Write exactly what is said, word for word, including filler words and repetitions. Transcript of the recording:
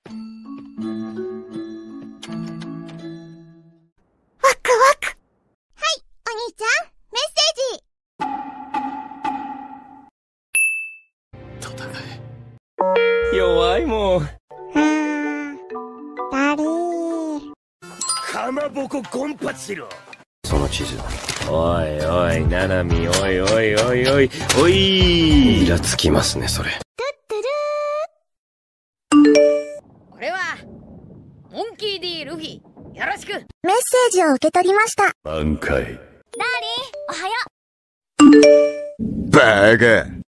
ワクワク。はい、お兄ちゃん、メッセージ。 戦え。弱いもん。 うーん、だりー。 かまぼこゴンパチロ。 その地図。おいおい、ナナミ、おいおいおいおい、おい。イラつきますね、それ。 トゥットゥルこれはモンキー D ルフィ、よろしく。 ー。メッセージを受け取りました。 満開。 ダーリン、おはよう。 バカ。